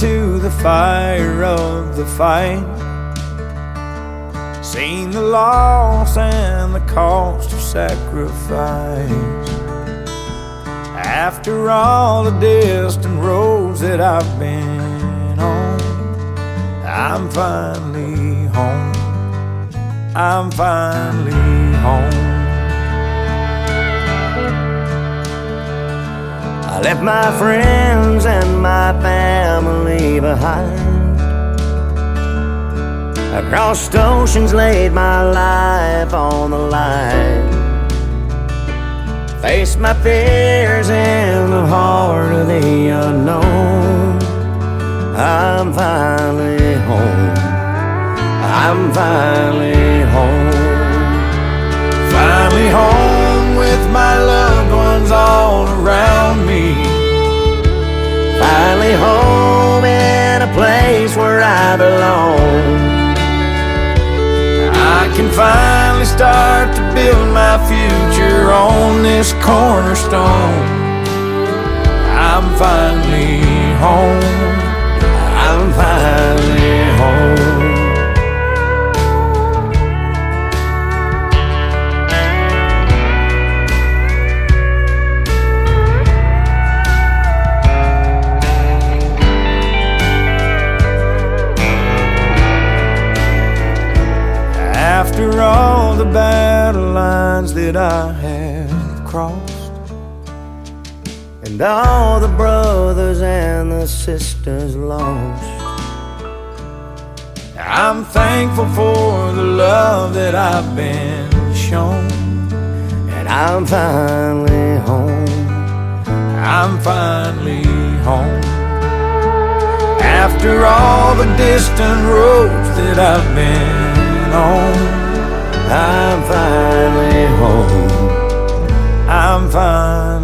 into the fire of the fight, seen the loss and the cost of sacrifice. After all the distant roads that I've been on, I'm finally home. I'm finally home. I left my friends and my family behind. I crossed oceans, laid my life on the line. Faced my fears in the heart of the unknown. I'm finally home. I'm finally home. Finally home with my loved ones all around me. Finally home in a place where I belong. I can finally start to build my future on this cornerstone. I'm finally home. I'm finally home. After all the battle lines that I have crossed, and all the brothers and the sisters lost, I'm thankful for the love that I've been shown. and I'm finally home. I'm finally home. After all the distant roads that I've been on, I'm finally home. I'm finally